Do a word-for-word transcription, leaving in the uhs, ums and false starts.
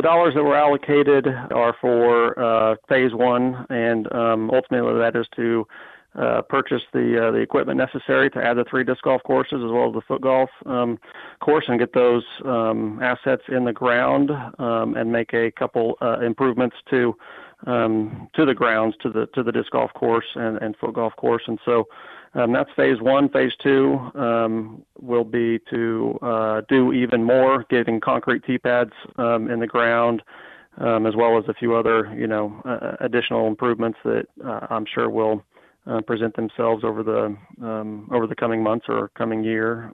dollars that were allocated are for uh, phase one, and um, ultimately that is to uh, purchase the uh, the equipment necessary to add the three disc golf courses as well as the foot golf um, course, and get those um, assets in the ground um, and make a couple uh, improvements to um, to the grounds, to the to the disc golf course and, and foot golf course. And so um, that's phase one. Phase two um, will be to uh, do even more, getting concrete tee pads um, in the ground, um, as well as a few other, you know, uh, additional improvements that uh, I'm sure will uh, present themselves over the um, over the coming months or coming year.